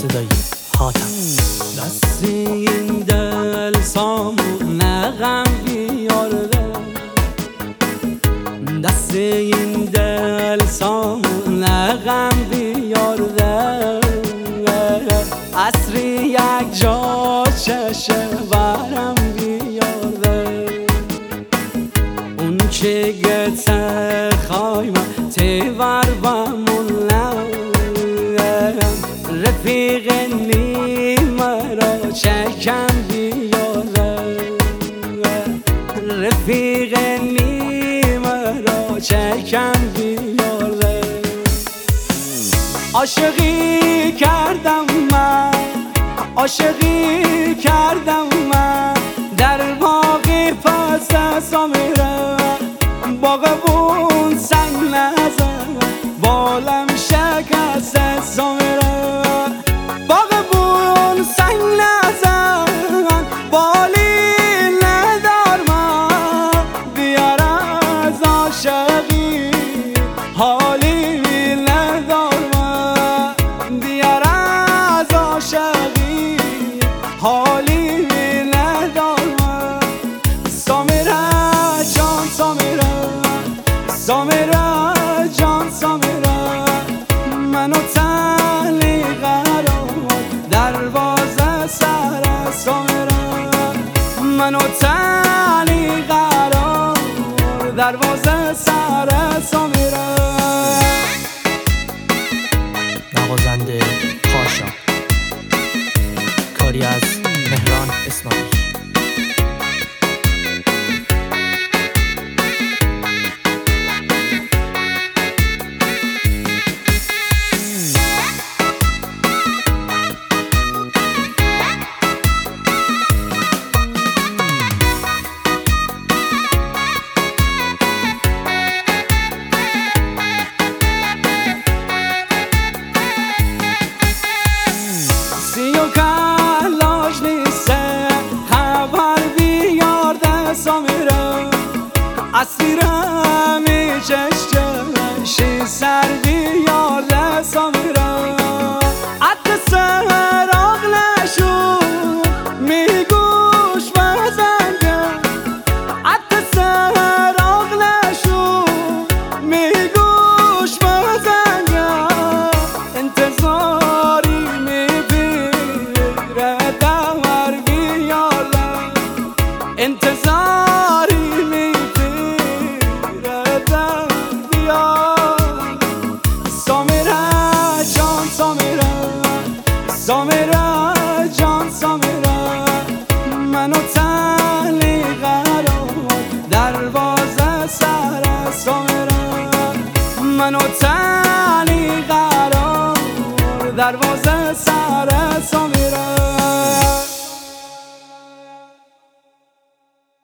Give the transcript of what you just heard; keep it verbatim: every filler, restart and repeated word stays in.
صدای حاتم. دست این دل سامون غم بیارده، دست این دل سامون غم بیارده، عصری یک جا چشه برم بیارده، اون که گته خوایم تیور بمونم، رفیق نیم را چکم بیاره، رفیق نیم را چکم بیاره. عاشقی کردم من، عاشقی کردم من در باغی پس سامیره، باغبون سنگ نزن بالم شکست سامیره، باغبون سنگ نزن بالی ندار من، بیار از عاشقی حالی ندار من، بیار از عاشقی حالی ندار من. سامیره جان سامیره، سامیره جان سامیره، منو تنی قرار دروازه سر سامیره، منو تنی قرار دروازه سر سامیره. نوازنده پاشا، کاری از مهران اسماعیل. سیو کلاش نیسته خبر بیارده سامیره، اسیرم ای چشمشی سر بیارده سامیره، عطر سراغ نشون میگوش بزنگه، عطر سراغ نشون میگوش بزنگه، انتظاری انتظاری میپیره در بیار. سامیره جان سامیره، سامیره جان سامیره، منو تنی قرار دروازه سر سامیره، منو تنی قرار دروازه سر سامیره.